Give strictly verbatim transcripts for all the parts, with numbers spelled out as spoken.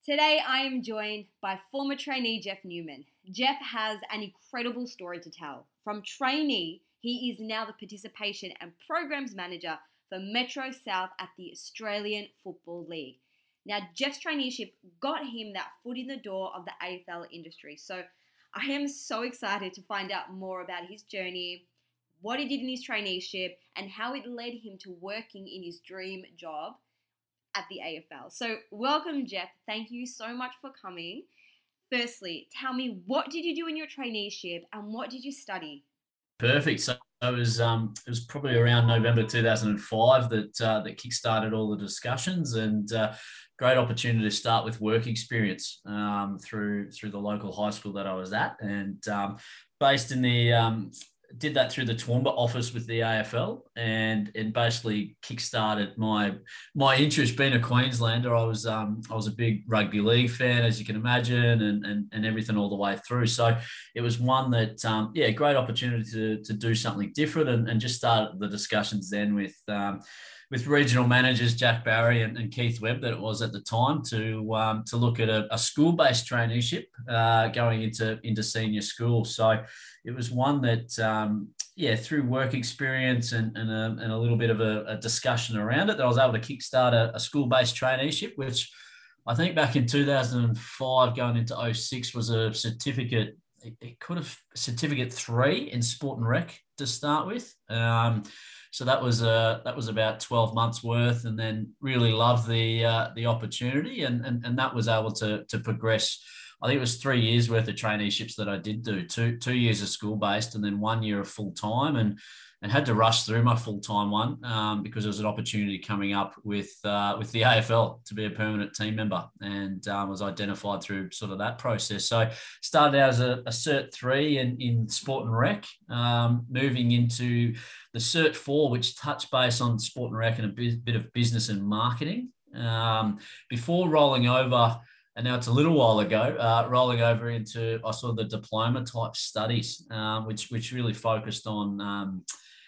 Today I am joined by former trainee Jeff Newman. Jeff has an incredible story to tell. From trainee, he is now the participation and programs manager for Metro South at the Australian Football League. Now, Jeff's traineeship got him that foot in the door of the A F L industry. So I am so excited to find out more about his journey, what he did in his traineeship, and how it led him to working in his dream job at the A F L. So welcome, Jeff. Thank you so much for coming. Firstly, tell me, what did you do in your traineeship and what did you study? Perfect. So it was um, it was probably around November two thousand five that uh, that kickstarted all the discussions, and uh, great opportunity to start with work experience um, through through the local high school that I was at, and um, based in the um, did that through the Toowoomba office with the A F L, and and basically kickstarted my my interest. Being a Queenslander, I was um, I was a big rugby league fan, as you can imagine, and and, and everything all the way through. So it was one that um, yeah, great opportunity to to do something different, and, and just started the discussions then with um, with regional managers Jack Barry and, and Keith Webb, that it was at the time, to um, to look at a, a school-based traineeship uh, going into into senior school. So it was one that, um, yeah, through work experience and, and, a, and a little bit of a, a discussion around it, that I was able to kickstart a, a school-based traineeship, which I think back in two thousand five going into oh six was a certificate. It, it could have certificate three in sport and rec to start with. Um, so that was uh, that was about twelve months worth, and then really loved the uh, the opportunity, and, and and that was able to to progress. I think it was three years worth of traineeships that I did do, two two years of school based, and then one year of full time, and and had to rush through my full time one um, because there was an opportunity coming up with uh, with the A F L to be a permanent team member, and um, was identified through sort of that process. So started out as a, a Cert three in in sport and rec, um, moving into the Cert four, which touched base on sport and rec and a bit of business and marketing, um, before rolling over. And now it's a little while ago, uh, rolling over into I saw the diploma type studies, um, which which really focused on, um,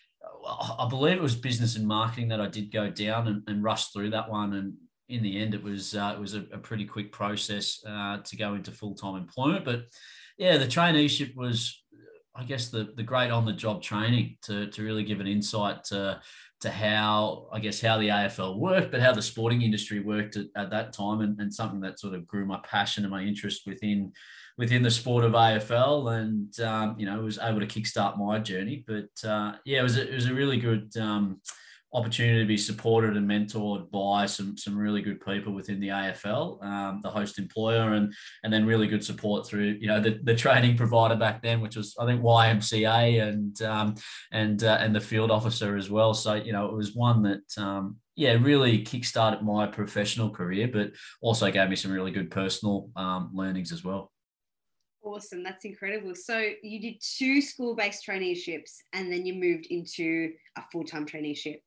I believe it was business and marketing that I did go down and, and rush through that one. And in the end, it was uh, it was a, a pretty quick process uh, to go into full time employment. But yeah, the traineeship was, I guess, the the great on the job training to to really give an insight to to how, I guess, how the A F L worked, but how the sporting industry worked at, at that time, and, and something that sort of grew my passion and my interest within within the sport of A F L, and um, you know, was able to kickstart my journey. But uh, yeah, it was a, it was a really good um, opportunity to be supported and mentored by some some really good people within the A F L, um, the host employer, and and then really good support through, you know, the, the training provider back then, which was, I think, Y M C A, and um, and uh, and the field officer as well. So you know, it was one that um, yeah, really kickstarted my professional career, but also gave me some really good personal um, learnings as well. Awesome. That's incredible. So you did two school-based traineeships and then you moved into a full-time traineeship.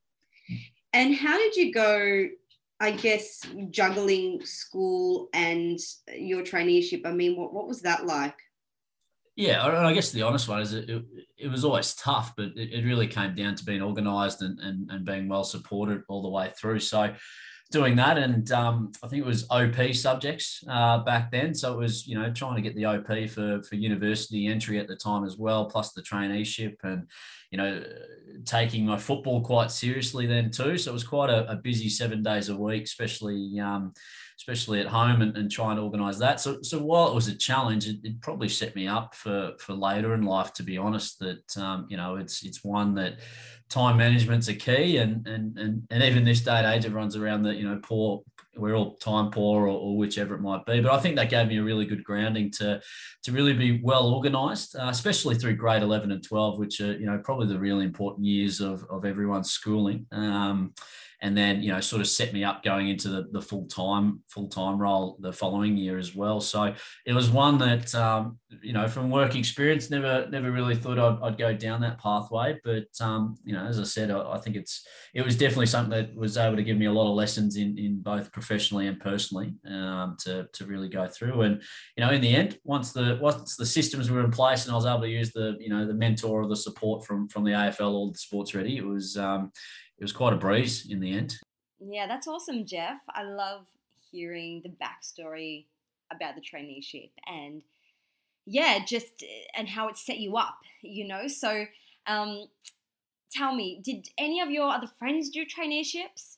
And how did you go, I guess, juggling school and your traineeship? I mean, what, what was that like? Yeah, I guess the honest one is it, it, it was always tough, but it, it really came down to being organised and, and, and being well supported all the way through. So doing that, and um, I think it was O P subjects uh, back then. So it was, you know, trying to get the O P for, for university entry at the time as well, plus the traineeship, and, you know, taking my football quite seriously then too. So it was quite a, a busy seven days a week, especially um, especially at home, and, and trying to organise that. So, so while it was a challenge, it, it probably set me up for for later in life, to be honest. That um, you know, it's it's one that time management's a key, and and and and even this day and age, everyone's around the, you know, poor. We're all time poor, or, or whichever it might be. But I think that gave me a really good grounding to to really be well organised, uh, especially through grade eleven and twelve, which are, you know, probably the really important years of of everyone's schooling. Um, and then, you know, sort of set me up going into the, the full-time full-time role the following year as well. So it was one that, um, you know, from work experience, never never really thought I'd, I'd go down that pathway. But, um, you know, as I said, I, I think it's it was definitely something that was able to give me a lot of lessons in, in both professionally and personally, um, to, to really go through. And, you know, in the end, once the once the systems were in place and I was able to use the, you know, the mentor or the support from, from the A F L or the Sports Ready, it was, um, it was quite a breeze in the end. Yeah, that's awesome, Jeff. I love hearing the backstory about the traineeship and yeah, just and how it set you up, you know. So, um, tell me, did any of your other friends do traineeships?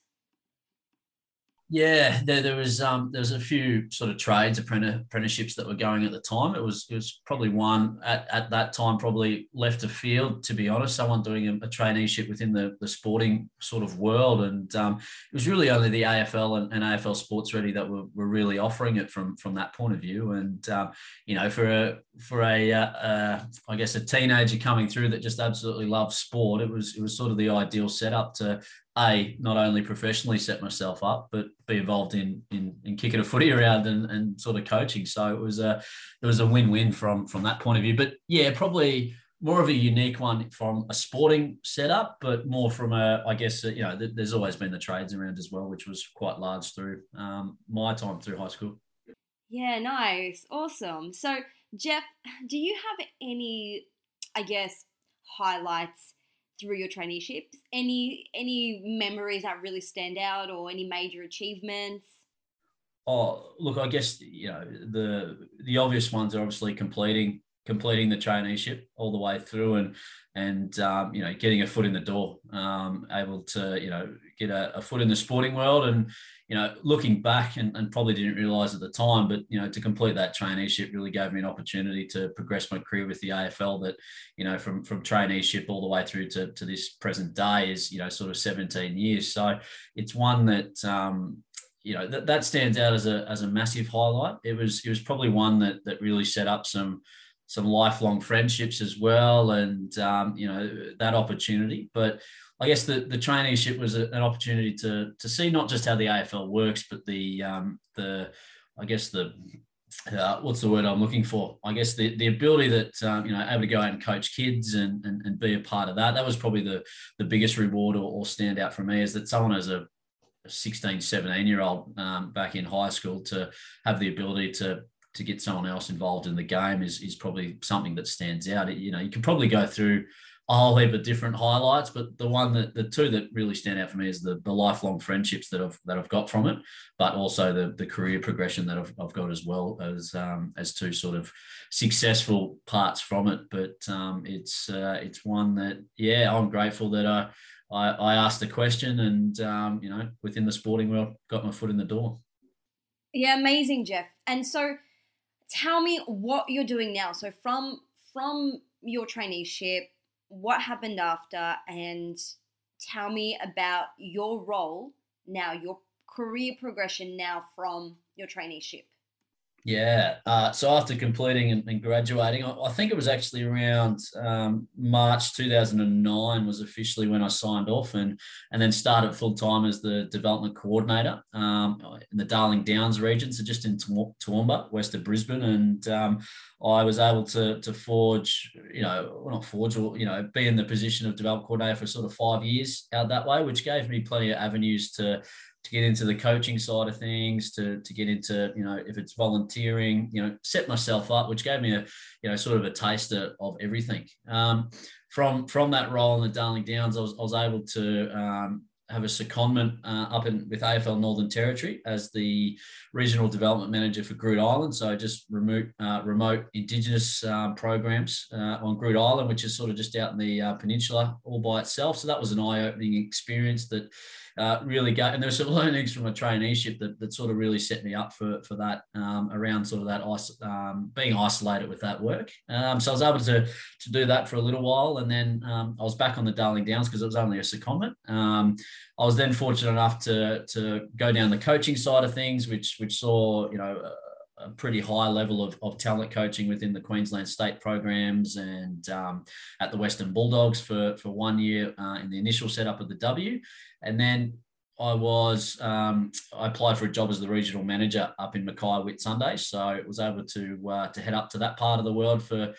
Yeah, there, there was um, there was a few sort of trades apprenticeships that were going at the time. It was it was probably one at, at that time probably left of field, to be honest. Someone doing a, a traineeship within the, the sporting sort of world, and um, it was really only the A F L and, and A F L Sports Ready that were, were really offering it from from that point of view. And um, you know, for a for a uh, uh, I guess a teenager coming through that just absolutely loves sport, it was it was sort of the ideal setup to a not only professionally set myself up, but be involved in in, in kicking a footy around and, and sort of coaching. So it was a it was a win win from from that point of view. But yeah, probably more of a unique one from a sporting setup, but more from a I guess you know there's always been the trades around as well, which was quite large through um, my time through high school. Yeah, nice, awesome. So Jeff, do you have any, I guess, highlights through your traineeships? Any any memories that really stand out, or any major achievements? Oh, look, I guess you know the the obvious ones are obviously completing completing the traineeship all the way through, and and um, you know getting a foot in the door, um, able to you know get a, a foot in the sporting world, and you know looking back and, and probably didn't realise at the time, but you know to complete that traineeship really gave me an opportunity to progress my career with the A F L. That you know from from traineeship all the way through to to this present day is you know sort of seventeen years. So it's one that. Um, you know that, that stands out as a as a massive highlight. It was it was probably one that that really set up some some lifelong friendships as well, and um, you know that opportunity. But I guess the the traineeship was a, an opportunity to to see not just how the A F L works, but the um, the I guess the uh, what's the word I'm looking for? I guess the the ability that um, you know able to go out and coach kids and, and and be a part of that. That was probably the the biggest reward or, or standout for me, is that someone as a sixteen, seventeen year old um, back in high school to have the ability to to get someone else involved in the game is is probably something that stands out. It, you know, you can probably go through a whole heap of different highlights, but the one that the two that really stand out for me is the the lifelong friendships that I've that I've got from it, but also the the career progression that I've, I've got as well as um, as two sort of successful parts from it. But um, it's uh, it's one that yeah, I'm grateful that I. I, I asked the question and, um, you know, within the sporting world, got my foot in the door. Yeah, amazing, Jeff. And so tell me what you're doing now. So from from your traineeship, what happened after, and tell me about your role now, your career progression now from your traineeship. Yeah. Uh, so after completing and, and graduating, I, I think it was actually around um, March two thousand nine was officially when I signed off, and and then started full time as the development coordinator um, in the Darling Downs region, so just in Toowoomba, west of Brisbane. And um, I was able to to forge, you know, well, not forge, or you know, be in the position of development coordinator for sort of five years out that way, which gave me plenty of avenues to to get into the coaching side of things, to to get into, you know, if it's volunteering, you know, set myself up, which gave me a, you know, sort of a taster of everything. Um, from from that role in the Darling Downs, I was, I was able to um, have a secondment uh, up in with A F L Northern Territory as the regional development manager for Groote Eylandt. So just remote uh, remote Indigenous uh, programs uh, on Groote Eylandt, which is sort of just out in the uh, peninsula all by itself. So that was an eye-opening experience that uh, really got, and there's some learnings from a traineeship that, that sort of really set me up for, for that um, around sort of that um, being isolated with that work. Um, so I was able to, to do that for a little while. And then um, I was back on the Darling Downs because it was only a secondment. Um, I was then fortunate enough to, to go down the coaching side of things, which, which saw, you know, a pretty high level of, of talent coaching within the Queensland state programs, and um, at the Western Bulldogs for, for one year uh, in the initial setup of the W. And then I was, um, I applied for a job as the regional manager up in Mackay Whitsunday. So I was able to, uh, to head up to that part of the world for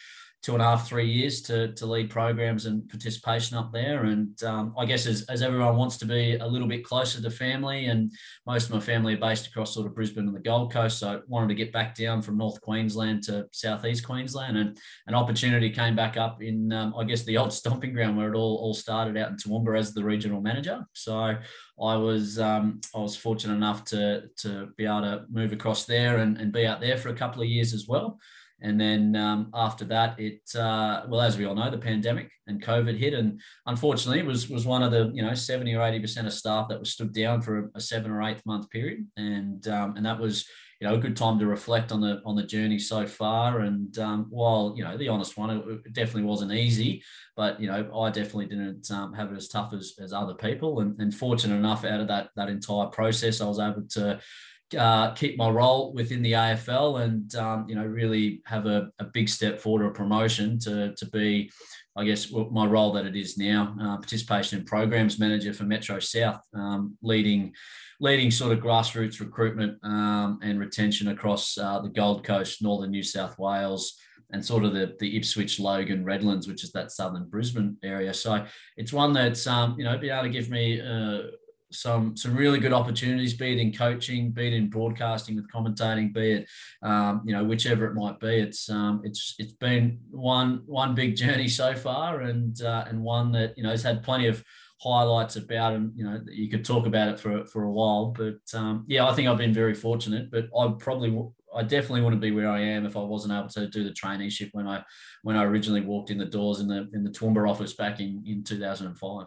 two and a half, three years to, to lead programs and participation up there. And um, I guess as, as everyone wants to be a little bit closer to family, and most of my family are based across sort of Brisbane and the Gold Coast, so I wanted to get back down from North Queensland to Southeast Queensland, and an opportunity came back up in, um, I guess, the old stomping ground where it all, all started out in Toowoomba as the regional manager. So I was um, I was fortunate enough to, to be able to move across there and, and be out there for a couple of years as well. And then um, after that, it uh, well, as we all know, the pandemic and COVID hit, and unfortunately, it was was one of the you know seventy or eighty percent of staff that was stood down for a, a seven or eight month period, and um, and that was you know a good time to reflect on the on the journey so far. And um, while you know the honest one, it, it definitely wasn't easy, but you know I definitely didn't um, have it as tough as, as other people, and, and fortunate enough out of that that entire process, I was able to Uh, keep my role within the A F L, and um, you know really have a, a big step forward, a promotion to to be, I guess, my role that it is now, uh, participation and programs manager for Metro South, um, leading leading sort of grassroots recruitment um, and retention across uh, the Gold Coast, northern New South Wales, and sort of the, the Ipswich, Logan, Redlands, which is that southern Brisbane area. So it's one that's um, you know been able to give me uh, some some really good opportunities, be it in coaching, be it in broadcasting with commentating, be it um, you know whichever it might be. It's um, it's it's been one one big journey so far, and uh, and one that you know has had plenty of highlights about, and you know you could talk about it for for a while. But um, yeah, I think I've been very fortunate. But I probably I definitely wouldn't be where I am if I wasn't able to do the traineeship when I when I originally walked in the doors in the in the Toowoomba office back in in two thousand five.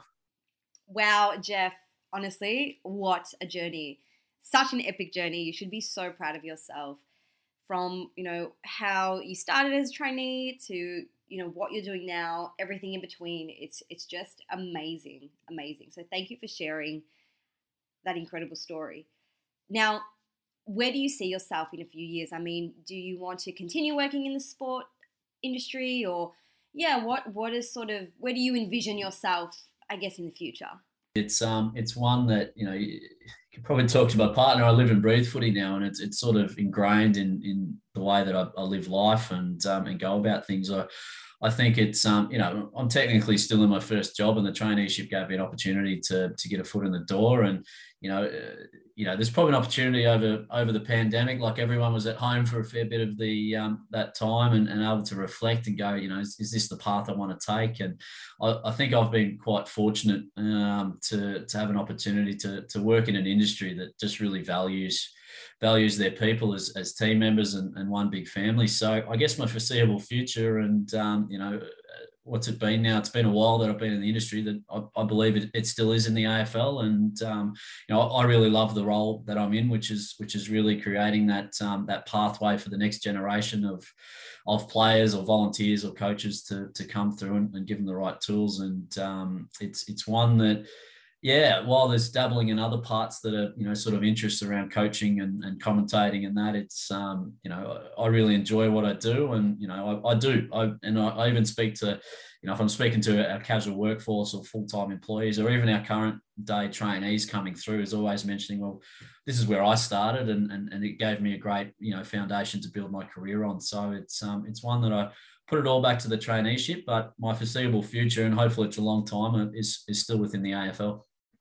Wow, Jeff. Honestly, what a journey. Such an epic journey. You should be so proud of yourself, from, you know, how you started as a trainee to, you know, what you're doing now, everything in between. It's it's just amazing, amazing. So thank you for sharing that incredible story. Now, where do you see yourself in a few years? I mean, do you want to continue working in the sport industry, or yeah, what what is sort of, where do you envision yourself, I guess, in the future? It's um it's one that you know you could probably talk to my partner. I live and breathe footy now, and it's it's sort of ingrained in in the way that I, I live life and um, and go about things. I I think it's um you know I'm technically still in my first job, and the traineeship gave me an opportunity to to get a foot in the door. And you know uh, you know there's probably an opportunity over over the pandemic, like everyone was at home for a fair bit of the um, that time, and, and able to reflect and go, you know, is, is this the path I want to take? And I, I think I've been quite fortunate um, to to have an opportunity to to work in an industry that just really values values their people as, as team members and, and one big family. So I guess my foreseeable future, and um, you know, what's it been now? It's been a while that I've been in the industry, that I, I believe it, it still is in the A F L. And um, you know, I, I really love the role that I'm in, which is which is really creating that um, that pathway for the next generation of of players or volunteers or coaches to to come through and, and give them the right tools. And um, it's it's one that, yeah, while there's dabbling in other parts that are, you know, sort of interests around coaching and, and commentating and that, it's, um, you know, I, I really enjoy what I do. And, you know, I, I do. I, and I, I even speak to, you know, if I'm speaking to our casual workforce or full-time employees, or even our current day trainees coming through, is always mentioning, well, this is where I started, and, and, and it gave me a great, you know, foundation to build my career on. So it's, um, it's one that I put it all back to the traineeship, but my foreseeable future, and hopefully it's a long time, is, is still within the A F L.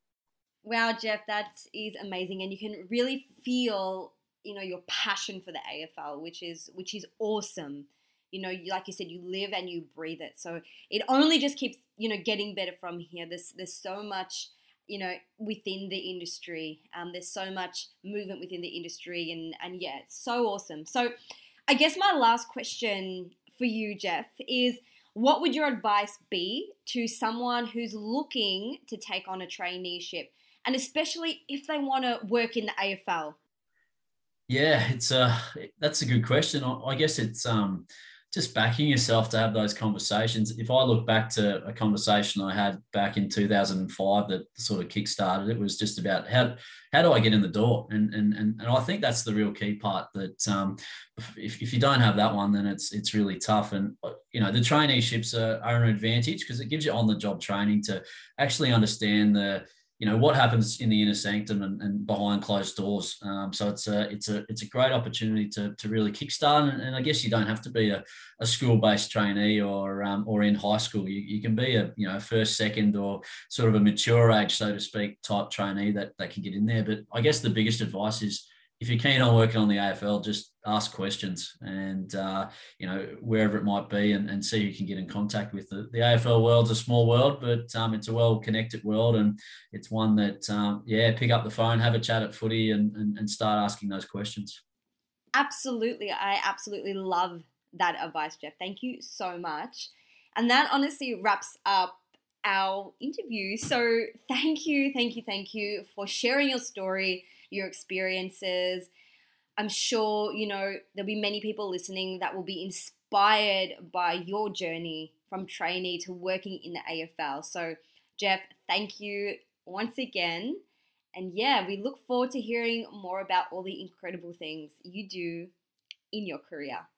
Wow, Jeff, that is amazing, and you can really feel, you know, your passion for the A F L, which is which is awesome. You know, you, like you said, you live and you breathe it, so it only just keeps, you know, getting better from here. There's there's so much, you know, within the industry. Um, there's so much movement within the industry, and and yeah, it's so awesome. So, I guess my last question for you, Jeff, is, what would your advice be to someone who's looking to take on a traineeship, and especially if they want to work in the A F L? Yeah, it's a that's a good question. I, I guess it's um just backing yourself to have those conversations. If I look back to a conversation I had back in two thousand five that sort of kickstarted, it was just about how how do I get in the door? And and and, and I think that's the real key part. That um, if, if you don't have that one, then it's it's really tough. And you know, the traineeships are, are an advantage because it gives you on the job training to actually understand the you know, what happens in the inner sanctum and, and behind closed doors. Um, so it's a it's a it's a great opportunity to to really kickstart. And, and I guess you don't have to be a, a school based trainee or um, or in high school. You, you can be a you know first, second, or sort of a mature age, so to speak, type trainee that that can get in there. But I guess the biggest advice is, if you're keen on working on the A F L, just ask questions and, uh, you know, wherever it might be, and, and see who you can get in contact with. The, the A F L world's a small world, but um, it's a well-connected world, and it's one that, um, yeah, pick up the phone, have a chat at footy, and, and, and start asking those questions. Absolutely. I absolutely love that advice, Jeff. Thank you so much. And that honestly wraps up our interview. So thank you, thank you, thank you for sharing your story, your experiences. I'm sure, you know, there'll be many people listening that will be inspired by your journey from trainee to working in the A F L. So, Jeff, thank you once again. And yeah, we look forward to hearing more about all the incredible things you do in your career.